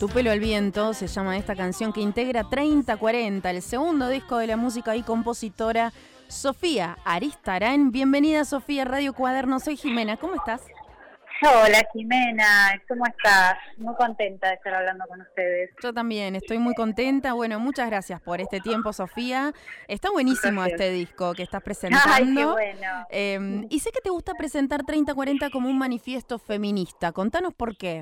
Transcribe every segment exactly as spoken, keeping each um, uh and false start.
Tu pelo al viento se llama esta canción que integra treinta cuarenta, el segundo disco de la música y compositora Sofía Aristarán. Bienvenida, Sofía, Radio Cuaderno. Soy Jimena, ¿cómo estás? Hola, Jimena, ¿cómo estás? Muy contenta de estar hablando con ustedes. Yo también, estoy muy contenta. Bueno, muchas gracias por este tiempo, Sofía. Está buenísimo Gracias. Este disco que estás presentando. Ay, qué bueno. Eh, y sé que te gusta presentar treinta cuarenta como un manifiesto feminista. Contanos por qué.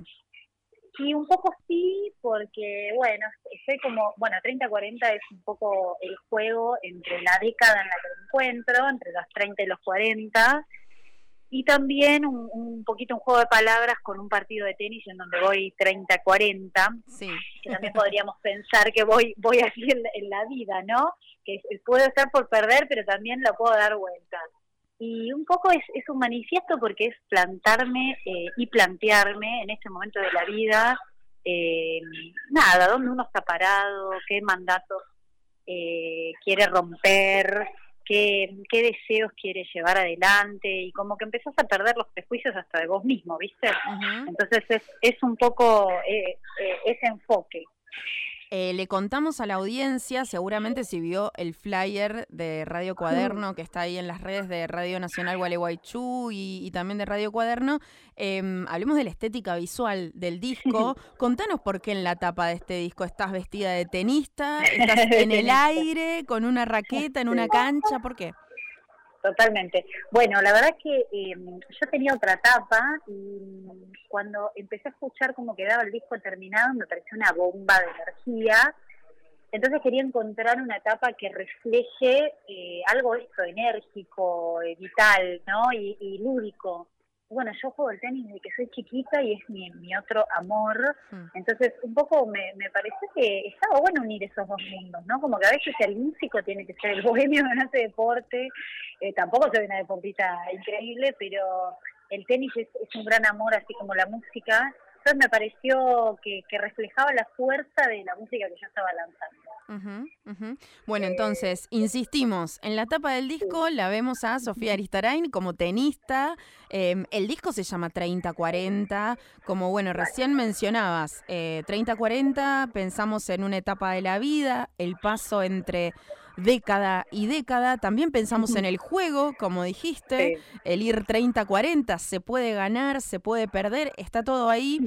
Y un poco sí, porque, bueno, estoy como, bueno, treinta cuarenta es un poco el juego entre la década en la que me encuentro, entre los treinta y los cuarenta, y también un, un poquito un juego de palabras con un partido de tenis en donde voy treinta cuarenta, sí. Que también podríamos pensar que voy voy así en la, en la vida, ¿no? Que puedo estar por perder, pero también la puedo dar vuelta. Y un poco es, es un manifiesto porque es plantarme eh, y plantearme en este momento de la vida, eh, nada, dónde uno está parado, qué mandatos eh, quiere romper, qué, qué deseos quiere llevar adelante, y como que empezás a perder los prejuicios hasta de vos mismo, ¿viste? Uh-huh. Entonces es, es un poco eh, eh, ese enfoque. Eh, le contamos a la audiencia, seguramente si vio el flyer de Radio Cuaderno, que está ahí en las redes de Radio Nacional Gualeguaychú y, y también de Radio Cuaderno, eh, hablemos de la estética visual del disco. Contanos por qué en la tapa de este disco estás vestida de tenista, estás en el aire, con una raqueta, en una cancha, ¿por qué? Totalmente. Bueno, la verdad que eh, yo tenía otra tapa y cuando empecé a escuchar cómo quedaba el disco terminado me pareció una bomba de energía. Entonces quería encontrar una tapa que refleje eh, algo esto enérgico, eh, vital, ¿no? Y, y lúdico. Bueno, yo juego el tenis desde que soy chiquita y es mi, mi otro amor. Entonces, un poco me, me pareció que estaba bueno unir esos dos mundos, ¿no? Como que a veces el músico tiene que ser el bohemio que no hace deporte. Eh, tampoco soy una deportista increíble, pero el tenis es, es un gran amor, así como la música. Entonces me pareció que, que reflejaba la fuerza de la música que yo estaba lanzando. Uh-huh, uh-huh. Bueno, entonces, insistimos, en la tapa del disco la vemos a Sofía Aristarán como tenista. Eh, el disco se llama treinta cuarenta, como bueno, recién mencionabas, eh, treinta cuarenta, pensamos en una etapa de la vida, el paso entre década y década, también pensamos en el juego, como dijiste, sí. El ir treinta cuarenta, se puede ganar, se puede perder, está todo ahí,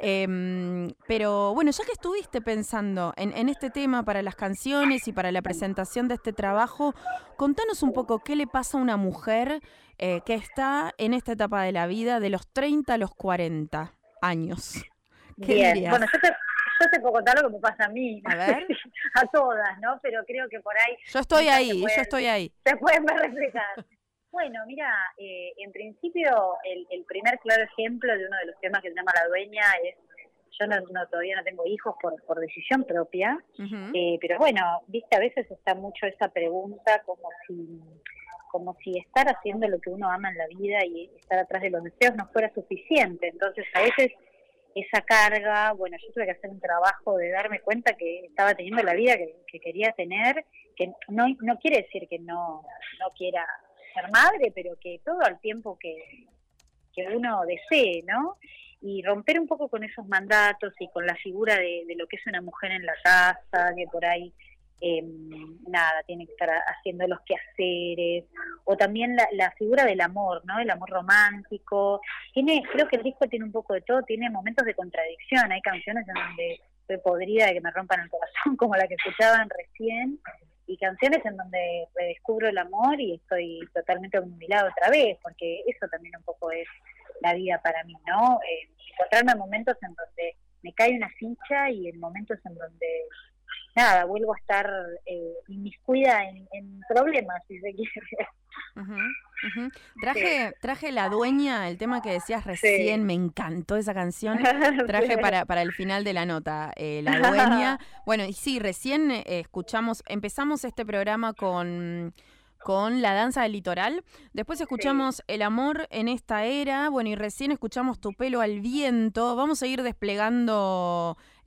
eh, pero bueno, ya que estuviste pensando en, en este tema para las canciones y para la presentación de este trabajo, contanos un poco qué le pasa a una mujer eh, que está en esta etapa de la vida de los treinta a los cuarenta años. ¿Qué Bien, dirías? bueno, yo te... Yo te puedo contar lo que me pasa a mí, a ver, a todas, ¿no? Pero creo que por ahí... Yo estoy ahí, pueden, yo estoy ahí. Se pueden ver reflejadas. Bueno, mira, eh, en principio el, el primer claro ejemplo de uno de los temas que se llama La Dueña es, yo no, no todavía no tengo hijos por, por decisión propia, uh-huh. eh, pero bueno, viste, a veces está mucho esa pregunta como si... como si estar haciendo lo que uno ama en la vida y estar atrás de los deseos no fuera suficiente. Entonces, a veces esa carga, bueno, yo tuve que hacer un trabajo de darme cuenta que estaba teniendo la vida que, que quería tener, que no no quiere decir que no no quiera ser madre, pero que todo al tiempo que, que uno desee, ¿no? Y romper un poco con esos mandatos y con la figura de, de lo que es una mujer en la casa, que por ahí Eh, nada, tiene que estar haciendo los quehaceres, o también la, la figura del amor, ¿no? El amor romántico. Tiene, creo que el disco tiene un poco de todo, tiene momentos de contradicción, hay canciones en donde estoy podrida de que me rompan el corazón, como la que escuchaban recién, y canciones en donde redescubro el amor y estoy totalmente obnubilada otra vez, porque eso también un poco es la vida para mí, ¿no? Eh, encontrarme momentos en donde me cae una ficha y en momentos en donde nada, vuelvo a estar eh, inmiscuida en, en problemas, si se quiere. Uh-huh, uh-huh. Traje, sí. traje La Dueña, el tema que decías recién, sí. Me encantó esa canción, traje para, para el final de la nota, eh, La Dueña. Bueno, y sí, recién eh, escuchamos, empezamos este programa con... con La Danza del Litoral, después escuchamos sí. El amor en esta era, bueno, y recién escuchamos Tu pelo al viento. Vamos a ir desplegando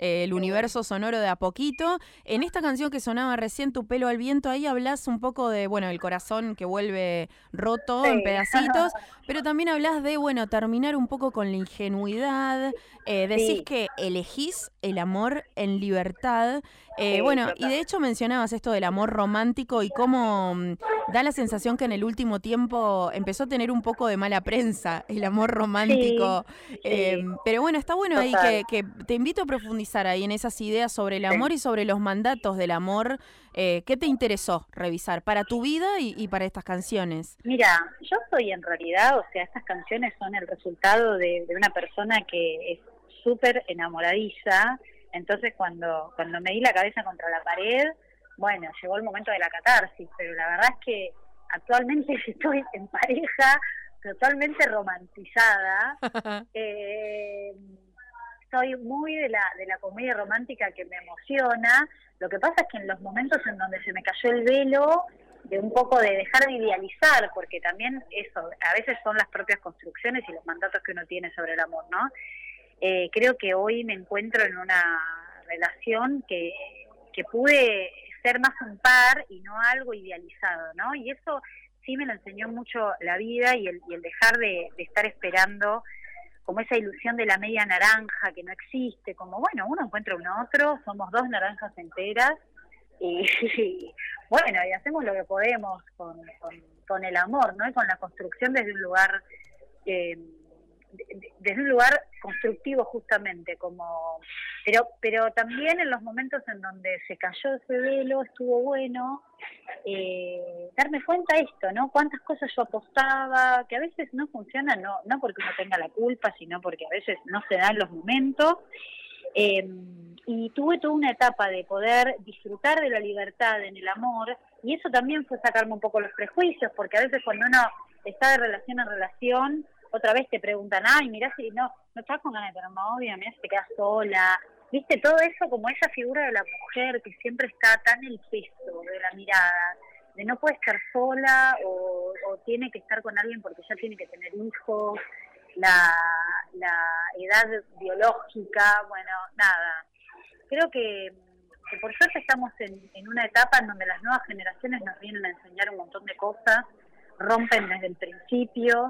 eh, el universo sonoro de a poquito. En esta canción que sonaba recién, Tu pelo al viento, ahí hablas un poco de, bueno, el corazón que vuelve roto Sí. en pedacitos, pero también hablas de, bueno, terminar un poco con la ingenuidad, eh, decís Sí, que elegís el amor en libertad, eh, sí, bueno, y total. de hecho mencionabas esto del amor romántico y cómo mm, da la sensación que en el último tiempo empezó a tener un poco de mala prensa el amor Sí, romántico, eh, sí, pero bueno, está bueno ahí total. que, que te invito a profundizar ahí en esas ideas sobre el amor Sí. y sobre los mandatos del amor. Eh, ¿qué te interesó revisar para tu vida y, y para estas canciones? Mira, yo soy en realidad, o sea, estas canciones son el resultado de, de una persona que es súper enamoradiza. Entonces cuando, cuando me di la cabeza contra la pared, bueno, llegó el momento de la catarsis, pero la verdad es que actualmente estoy en pareja totalmente romantizada. Eh, soy muy de la, de la comedia romántica que me emociona. Lo que pasa es que en los momentos en donde se me cayó el velo, de un poco de dejar de idealizar, porque también eso, a veces son las propias construcciones y los mandatos que uno tiene sobre el amor, ¿no? Eh, creo que hoy me encuentro en una relación que, que pude ser más un par y no algo idealizado, ¿no? Y eso sí me lo enseñó mucho la vida y el, y el dejar de, de estar esperando como esa ilusión de la media naranja que no existe, como bueno, uno encuentra un otro, somos dos naranjas enteras y, y bueno, y hacemos lo que podemos con, con, con el amor, ¿no? Y con la construcción desde un lugar eh, desde un lugar constructivo justamente, como pero pero también en los momentos en donde se cayó ese velo estuvo bueno eh, darme cuenta de esto, ¿no? Cuántas cosas yo apostaba, que a veces no funcionan, no no porque uno tenga la culpa, sino porque a veces no se dan los momentos. Eh, y tuve toda una etapa de poder disfrutar de la libertad en el amor, y eso también fue sacarme un poco los prejuicios, porque a veces cuando uno está de relación en relación, otra vez te preguntan, ay, mirá si no, no estás con ganas de tener novia, mirá si te quedas sola, viste, todo eso como esa figura de la mujer que siempre está tan el peso de la mirada, de no puede estar sola o, o tiene que estar con alguien porque ya tiene que tener hijos, la, la edad biológica, bueno, nada. Creo que, que por suerte estamos en, en una etapa en donde las nuevas generaciones nos vienen a enseñar un montón de cosas, rompen desde el principio,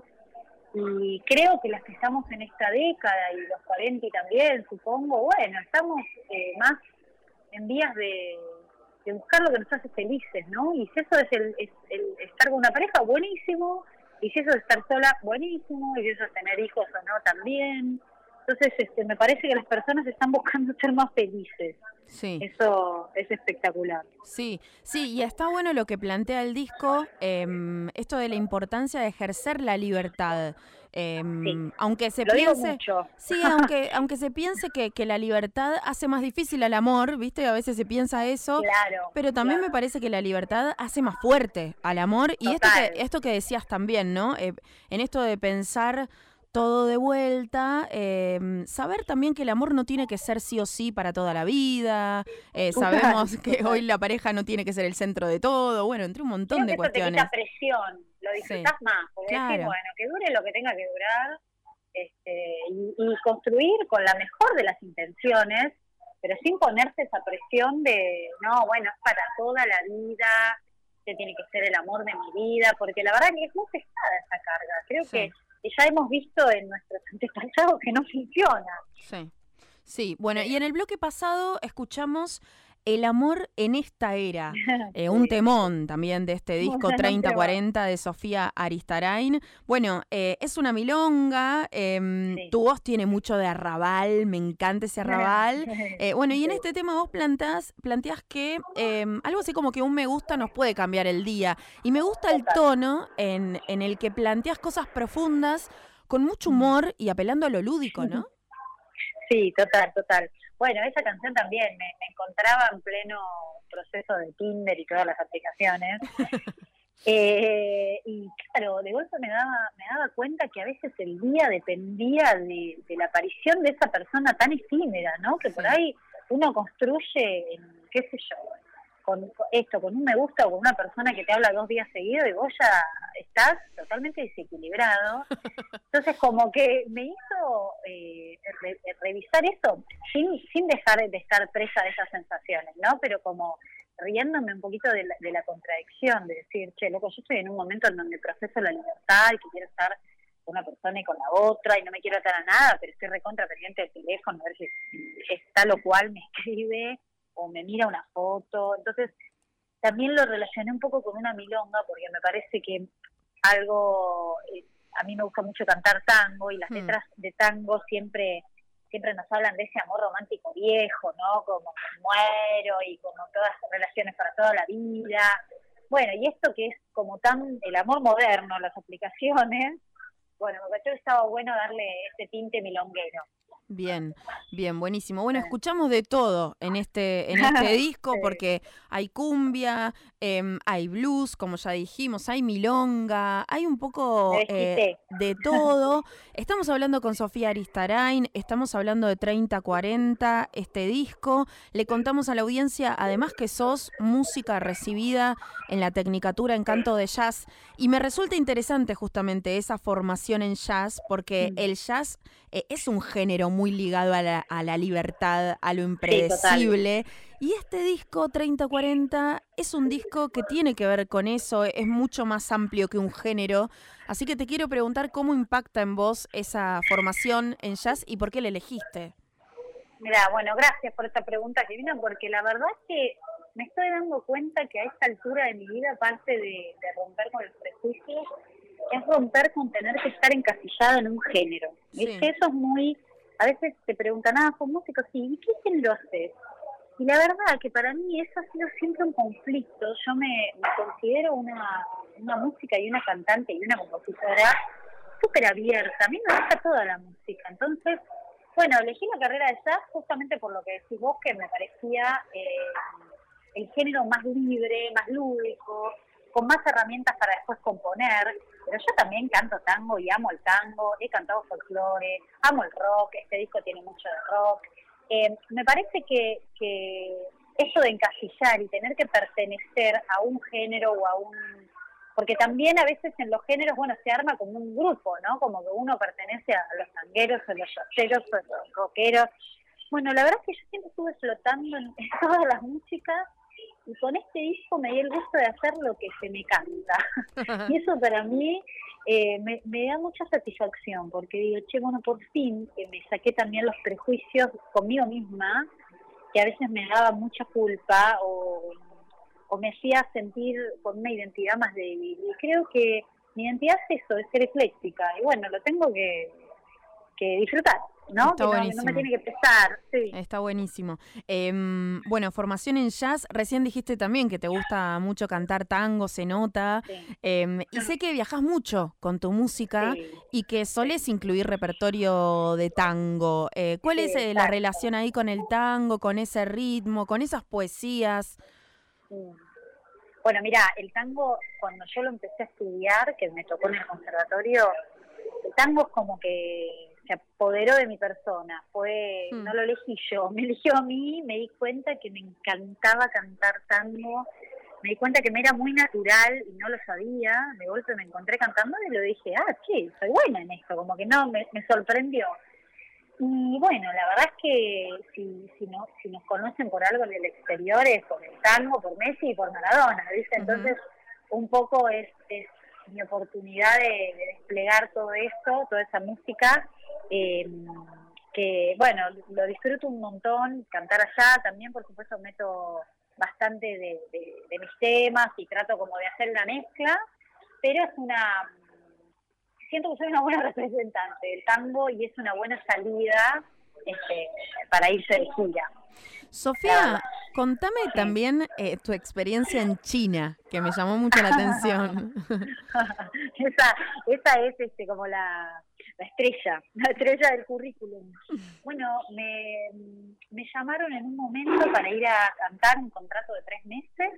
y creo que las que estamos en esta década, y los cuarenta también, supongo, bueno, estamos eh, más en vías de, de buscar lo que nos hace felices, ¿no? Y si eso es el, es el estar con una pareja, buenísimo. Y si eso es estar sola, buenísimo, y si eso es tener hijos o no, también. Entonces, este, me parece que las personas están buscando ser más felices. Sí. Eso es espectacular. Sí, sí, y está bueno lo que plantea el disco, eh, esto de la importancia de ejercer la libertad. Eh, Sí, aunque se lo digo piense, mucho. sí, aunque, aunque se piense que, que la libertad hace más difícil al amor, ¿viste? A veces se piensa eso, Claro, pero también me claro, parece que la libertad hace más fuerte al amor. Y esto que, total. esto que decías también, ¿no? Eh, en esto de pensar todo de vuelta, eh, saber también que el amor no tiene que ser sí o sí para toda la vida, eh, Total, sabemos que total. hoy la pareja no tiene que ser el centro de todo, bueno, entre un montón Creo que de eso te cuestiones. quita presión, lo Sí, disfrutás más, porque decís, claro, bueno, que dure lo que tenga que durar, este, y, y construir con la mejor de las intenciones, pero sin ponerse esa presión de, no, bueno, es para toda la vida, que tiene que ser el amor de mi vida, porque la verdad que es muy pesada esa carga. Creo sí, que ya hemos visto en nuestros antepasados que no funciona. sí. Sí, bueno, y en el bloque pasado escuchamos El amor en esta era, eh, un Sí, temón también de este disco bueno, no treinta te va. cuarenta de Sofía Aristarain. Bueno, eh, es una milonga, eh, Sí. tu voz tiene mucho de arrabal, me encanta ese arrabal. Eh, bueno, y en Sí. este tema vos plantás, planteás que eh, algo así como que un me gusta nos puede cambiar el día. Y me gusta el Total. tono en, en el que planteás cosas profundas con mucho humor y apelando a lo lúdico, ¿no? Sí, total, total. Bueno, esa canción también me, me encontraba en pleno proceso de Tinder y todas las aplicaciones. Eh, y claro, de golpe me daba, me daba cuenta que a veces el día dependía de, de la aparición de esa persona tan efímera, ¿no? Que por Sí. ahí uno construye, en, qué sé yo, con esto, con un me gusta o con una persona que te habla dos días seguidos y vos ya estás totalmente desequilibrado. Entonces como que me hizo eh, re, revisar eso sin, sin dejar de estar presa de esas sensaciones, ¿no? Pero como riéndome un poquito de la, de la contradicción, de decir, che, loco, yo estoy en un momento en donde proceso la libertad y que quiero estar con una persona y con la otra y no me quiero atar a nada, pero estoy recontra pendiente del teléfono a ver si está lo cual me escribe o me mira una foto. Entonces también lo relacioné un poco con una milonga porque me parece que algo, eh, a mí me gusta mucho cantar tango y las mm. letras de tango siempre siempre nos hablan de ese amor romántico viejo, ¿no? Como me muero y como todas las relaciones para toda la vida. Bueno, y esto que es como tan el amor moderno, las aplicaciones, bueno, me pareció que estaba bueno darle este tinte milonguero. Bien, bien, buenísimo. Bueno, escuchamos de todo en este en este disco sí. Porque hay cumbia, eh, hay blues, como ya dijimos, hay milonga, hay un poco eh, de todo. Estamos hablando con Sofía Aristarain, estamos hablando de treinta cuarenta, este disco. Le contamos a la audiencia, además, que sos música recibida en la Tecnicatura en Canto de Jazz. Y me resulta interesante justamente esa formación en jazz, porque mm. el jazz eh, es un género muy ligado a la, a la libertad, a lo impredecible. Sí, y este disco, treinta cuarenta, es un disco que tiene que ver con eso, es mucho más amplio que un género. Así que te quiero preguntar cómo impacta en vos esa formación en jazz y por qué la elegiste. Mira, bueno, gracias por esta pregunta, Kevina, porque la verdad es que me estoy dando cuenta que a esta altura de mi vida, parte de, de romper con los prejuicios, es romper con tener que estar encasillado en un género. Sí. Es que eso es muy... A veces te preguntan, ah, con música, sí, ¿y qué género haces? Y la verdad que para mí eso ha sido siempre un conflicto. Yo me, me considero una, una música y una cantante y una compositora súper abierta. A mí me gusta toda la música. Entonces, bueno, elegí la carrera de jazz justamente por lo que decís vos, que me parecía eh, el género más libre, más lúdico, con más herramientas para después componer. Pero yo también canto tango y amo el tango, he cantado folclore, amo el rock, este disco tiene mucho de rock. Eh, me parece que, que eso de encasillar y tener que pertenecer a un género o a un... Porque también a veces en los géneros, bueno, se arma como un grupo, ¿no? Como que uno pertenece a los tangueros, a los yaceros, a los rockeros. Bueno, la verdad es que yo siempre estuve flotando en, en todas las músicas y con este disco me di el gusto de hacer lo que se me canta. Y eso para mí eh, me, me da mucha satisfacción, porque digo, che, bueno, por fin eh, me saqué también los prejuicios conmigo misma, que a veces me daba mucha culpa o, o me hacía sentir con una identidad más débil. Y creo que mi identidad es eso, es ser ecléctica. Y bueno, lo tengo que, que disfrutar. ¿No? Está que buenísimo. No, no me tiene que pesar, sí. Está buenísimo. Eh, bueno, formación en jazz, recién dijiste también que te gusta mucho cantar tango, se nota, sí. eh, y sé que viajás mucho con tu música sí. y que solés sí. incluir repertorio de tango. Eh, ¿Cuál sí, es eh, la relación ahí con el tango, con ese ritmo, con esas poesías? Sí. Bueno, mira, el tango, cuando yo lo empecé a estudiar, que me tocó en el conservatorio, el tango es como que se apoderó de mi persona, fue hmm. no lo elegí yo, me eligió a mí, me di cuenta que me encantaba cantar tango, me di cuenta que me era muy natural y no lo sabía, de golpe me encontré cantando y lo dije, ah, che, soy buena en esto, como que no, me, me sorprendió. Y bueno, la verdad es que si si, no, si nos conocen por algo en el exterior es por el tango, por Messi y por Maradona, ¿viste? Entonces uh-huh. un poco es, es mi oportunidad de, de desplegar todo esto, toda esa música, eh, que bueno, lo disfruto un montón, cantar allá, también por supuesto meto bastante de, de, de mis temas y trato como de hacer una mezcla, pero es una, siento que soy una buena representante del tango y es una buena salida este, para irse de gira. Sofía, contame sí. también eh, tu experiencia en China, que me llamó mucho la atención. esa, esa es este como la, la estrella, la estrella del currículum. Bueno, me, me llamaron en un momento para ir a cantar un contrato de tres meses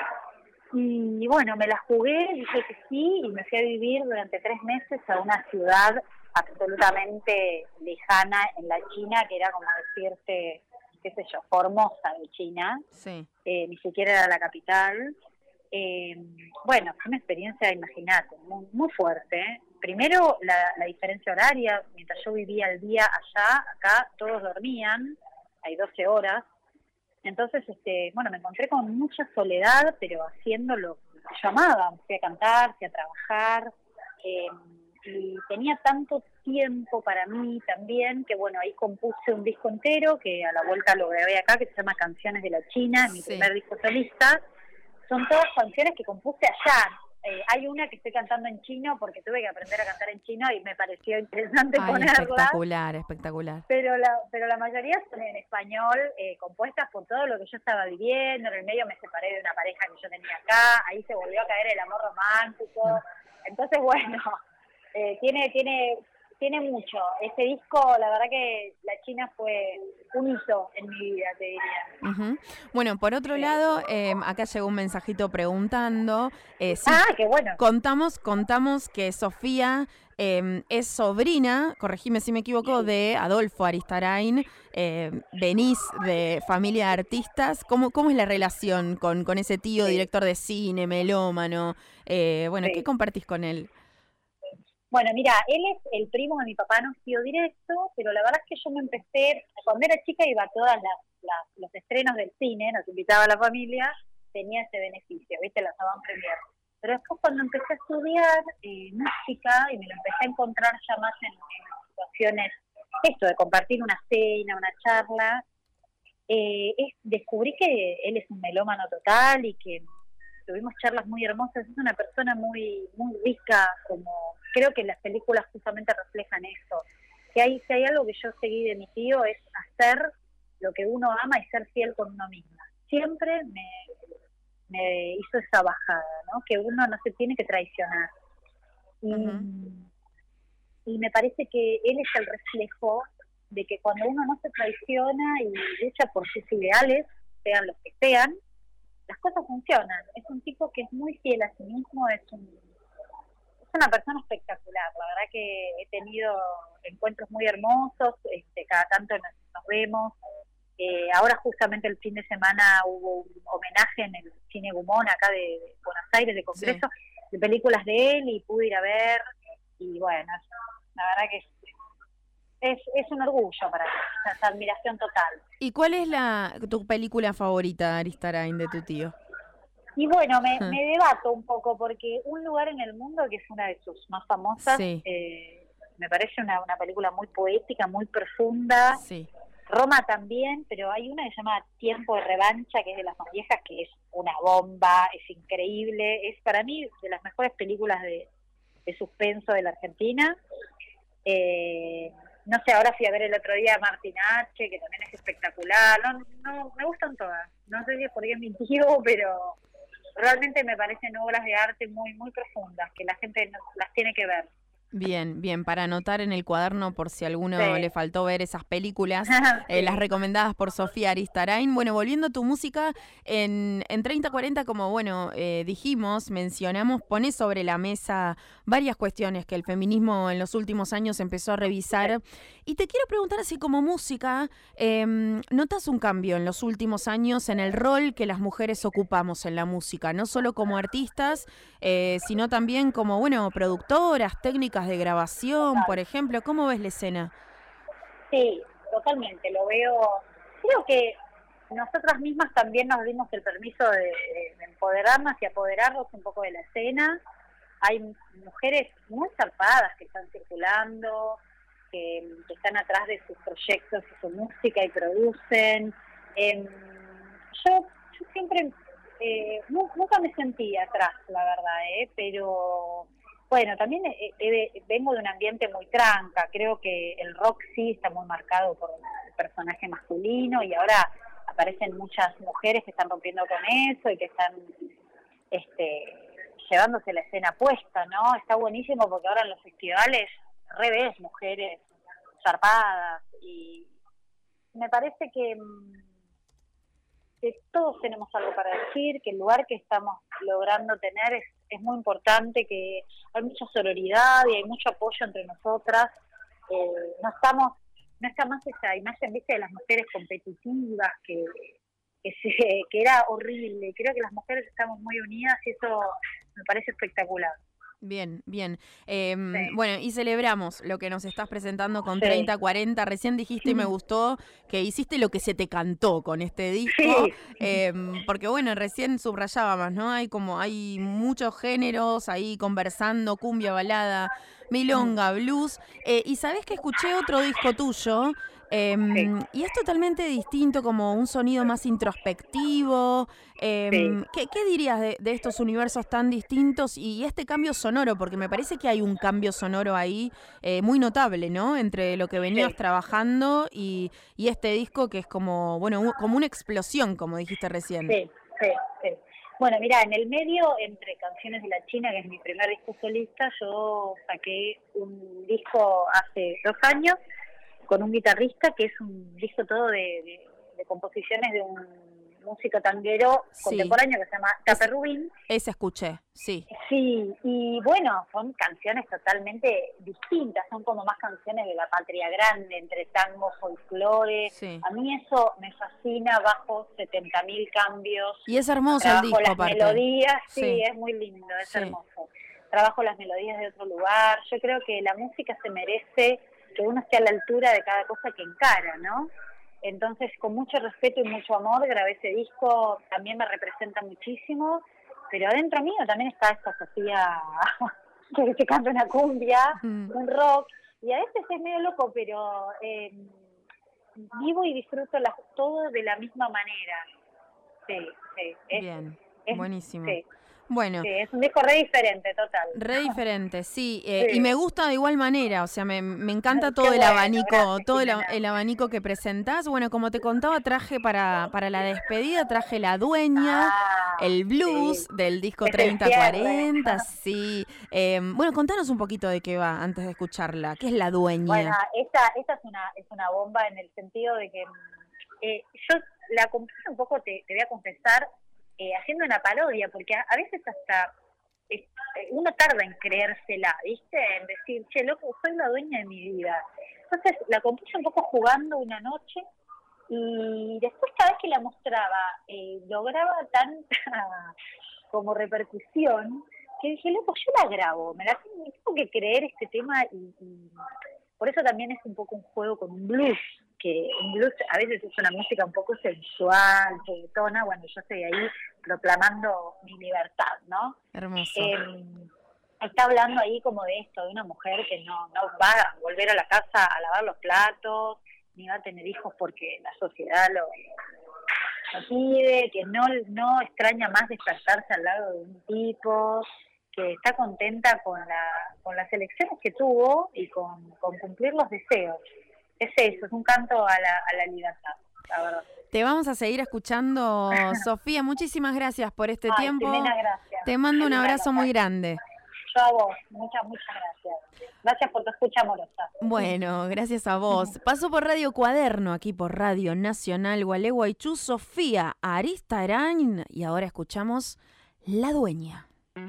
y bueno, me la jugué, dije que sí y me fui a vivir durante tres meses a una ciudad absolutamente lejana en la China, que era como decirte qué sé yo, Formosa de China, sí. eh, ni siquiera era la capital. Eh, bueno, fue una experiencia, imagínate, muy, muy fuerte. ¿eh? Primero, la, la diferencia horaria, mientras yo vivía el día allá, acá todos dormían, hay doce horas. Entonces, este, bueno, me encontré con mucha soledad, pero haciendo lo que yo amaba. Fui a cantar, fui a trabajar, eh, y tenía tanto tiempo para mí también, que bueno, ahí compuse un disco entero, que a la vuelta lo grabé acá, que se llama Canciones de la China, mi Sí. primer disco solista. Son todas canciones que compuse allá. Eh, hay una que estoy cantando en chino porque tuve que aprender a cantar en chino y me pareció interesante Ay, ponerla. espectacular, espectacular. Pero la, pero la mayoría son en español, eh, compuestas por todo lo que yo estaba viviendo. En el medio me separé de una pareja que yo tenía acá, ahí se volvió a caer el amor romántico. No. Entonces, bueno, eh, tiene, tiene, tiene mucho. Este disco, la verdad que la China fue un hito en mi vida, te diría. Uh-huh. Bueno, por otro Sí. lado, eh, acá llegó un mensajito preguntando eh, si Ah, qué bueno. contamos, contamos que Sofía eh, es sobrina, corregime si me equivoco, de Adolfo Aristarain. Eh, venís de familia de artistas. ¿Cómo, cómo es la relación con, con ese tío, Sí. director de cine, melómano? Eh, bueno, Sí. ¿qué compartís con él? Bueno, mira, él es el primo de mi papá, no es tío directo, pero la verdad es que yo me empecé, cuando era chica iba a todas las, las los estrenos del cine, nos invitaba a la familia, tenía ese beneficio, ¿viste? Las avant premier. Pero después cuando empecé a estudiar eh, música y me lo empecé a encontrar ya más en, en situaciones, esto de compartir una cena, una charla, eh, es, descubrí que él es un melómano total y que tuvimos charlas muy hermosas. Es una persona muy muy rica, como creo que las películas justamente reflejan eso. Que hay, si hay algo que yo seguí de mi tío es hacer lo que uno ama y ser fiel con uno misma. Siempre me, me hizo esa bajada, ¿no? Que uno no se tiene que traicionar. Y, uh-huh. y me parece que él es el reflejo de que cuando uno no se traiciona y lucha por sus ideales, sean los que sean, las cosas funcionan. Es un tipo que es muy fiel a sí mismo, es un es una persona espectacular. La verdad que he tenido encuentros muy hermosos, este, cada tanto nos, nos vemos. Eh, ahora justamente el fin de semana hubo un homenaje en el Cine Gumón, acá de, de Buenos Aires, de Congreso, sí. de películas de él, y pude ir a ver, y bueno, la verdad que es, es, es un orgullo para mí, esa admiración total. ¿Y cuál es la tu película favorita, Aristarain, de tu tío? Y bueno, me, me debato un poco, porque Un lugar en el mundo, que es una de sus más famosas, sí. eh, me parece una, una película muy poética, muy profunda. Sí. Roma también, pero hay una que se llama Tiempo de revancha, que es de las más viejas, que es una bomba, es increíble. Es para mí de las mejores películas de, de suspenso de la Argentina. Eh, no sé, ahora fui a ver el otro día a Martin H., que también es espectacular. No, no, me gustan todas. No sé si es porque es mi tío, pero realmente me parecen obras de arte muy muy profundas, que la gente no, las tiene que ver. Bien, bien, para anotar en el cuaderno por si a alguno sí. le faltó ver esas películas, sí. eh, las recomendadas por Sofía Aristarain. Bueno, volviendo a tu música, en, en treinta cuarenta, como bueno eh, dijimos, mencionamos, pones sobre la mesa varias cuestiones que el feminismo en los últimos años empezó a revisar. Sí. Y te quiero preguntar, así como música, eh, ¿notas un cambio en los últimos años en el rol que las mujeres ocupamos en la música? No solo como artistas, eh, sino también como, bueno, productoras, técnicas de grabación, Total. por ejemplo. ¿Cómo ves la escena? Sí, totalmente, lo veo. Creo que nosotras mismas también nos dimos el permiso de, de empoderarnos y apoderarnos un poco de la escena. Hay mujeres muy zarpadas que están circulando, que, que están atrás de sus proyectos y su música y producen. Eh, yo, yo siempre, eh, nunca me sentí atrás, la verdad, eh, pero... Bueno, también he, he, vengo de un ambiente muy tranca. Creo que el rock sí está muy marcado por el personaje masculino, y ahora aparecen muchas mujeres que están rompiendo con eso y que están este, llevándose la escena puesta, ¿no? Está buenísimo porque ahora en los festivales revés mujeres zarpadas, y me parece que, que todos tenemos algo para decir, que el lugar que estamos logrando tener es es muy importante, que hay mucha sororidad y hay mucho apoyo entre nosotras. Eh, no estamos no está más esa imagen, viste, de las mujeres competitivas, que, que, se, que era horrible. Creo que las mujeres estamos muy unidas y eso me parece espectacular. Bien, bien. Eh, Sí. Bueno, y celebramos lo que nos estás presentando con Sí. treinta cuarenta. Recién dijiste y me gustó que hiciste lo que se te cantó con este disco. Sí. Eh, porque bueno, recién subrayábamos, ¿no? Hay como, hay muchos géneros ahí conversando, cumbia, balada, milonga, blues. Eh, y sabés que escuché otro disco tuyo. Eh, Sí. Y es totalmente distinto, como un sonido más introspectivo. Eh, Sí. ¿qué, ¿Qué dirías de, de estos universos tan distintos y este cambio sonoro? Porque me parece que hay un cambio sonoro ahí eh, muy notable, ¿no? Entre lo que venías Sí. trabajando y, y este disco que es como, bueno, un- como una explosión, como dijiste recién. Sí, sí, sí. Bueno, mira, en el medio, entre Canciones de la China, que es mi primer disco solista, yo saqué un disco hace dos años con un guitarrista, que es un disco todo de, de, de composiciones de un músico tanguero Sí. contemporáneo que se llama Cape Rubín. Ese escuché, sí. Sí, y bueno, son canciones totalmente distintas, son como más canciones de la patria grande, entre tango, folclore. Sí. A mí eso me fascina, bajo setenta mil cambios. Y es hermoso Trabajo el disco, las aparte. melodías, sí, Sí. es muy lindo, es Sí. hermoso. Trabajo las melodías de otro lugar. Yo creo que la música se merece que uno esté a la altura de cada cosa que encara, ¿no? Entonces, con mucho respeto y mucho amor, grabé ese disco, también me representa muchísimo, pero adentro mío también está esta Sofía que se canta una cumbia, Mm. un rock, y a veces es medio loco, pero eh, vivo y disfruto las, todo de la misma manera. Sí, sí. Es, Bien, es, buenísimo. Sí, Bueno. sí, es un disco re diferente, total. Re diferente, sí. Eh, Sí. Y me gusta de igual manera, o sea, me, me encanta Ay, todo qué el bueno, abanico, gracias, todo el, Jimena. el abanico que presentás. Bueno, como te contaba, traje para, para la despedida, traje La Dueña, Ah, el blues sí. del disco Es el treinta cierre. cuarenta, sí. Eh, bueno, contanos un poquito de qué va antes de escucharla. ¿Qué es La Dueña? Bueno, esta, esta es una es una bomba en el sentido de que eh, yo la compuse un poco, te, te voy a confesar, eh, haciendo una parodia, porque a, a veces hasta eh, uno tarda en creérsela, ¿viste? En decir, che, loco, soy la dueña de mi vida. Entonces la compuse un poco jugando una noche y después cada vez que la mostraba eh, lograba tanta como repercusión que dije, loco, yo la grabo, me la me tengo que creer este tema y, y por eso también es un poco un juego con un blues, que un blues a veces es una música un poco sensual, juguetona. Bueno, yo estoy ahí proclamando mi libertad, ¿no? Hermoso. Eh, está hablando ahí como de esto, de una mujer que no, no va a volver a la casa a lavar los platos, ni va a tener hijos porque la sociedad lo, lo pide, que no, no extraña más despertarse al lado de un tipo, que está contenta con la con las elecciones que tuvo y con, con cumplir los deseos. Es eso, es un canto a la, a la libertad, la verdad. Te vamos a seguir escuchando, Sofía. Muchísimas gracias por este Ay, tiempo. Jimena, gracias. Te mando un Linda abrazo nota. muy grande. Yo a vos, muchas, muchas gracias. Gracias por tu escucha amorosa. Bueno, gracias a vos. Paso por Radio Cuaderno, aquí por Radio Nacional Gualeguaychú, Sofía Aristarain. Y ahora escuchamos La Dueña.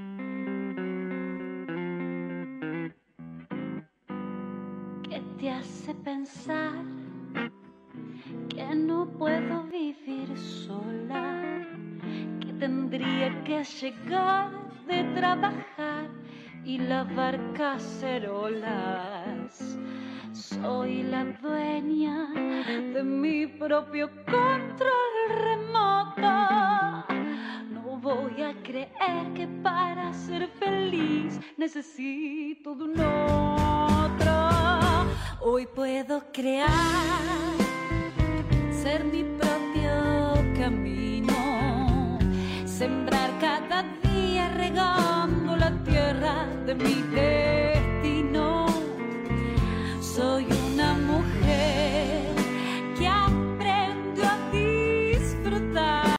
¿Qué te hace pensar que no puedo vivir sola? Que tendría que llegar de trabajar y lavar cacerolas. Soy la dueña de mi propio control remoto. No voy a creer que para ser feliz necesito de un otro. Hoy puedo crear, ser mi propio camino, sembrar cada día regando la tierra de mi vida.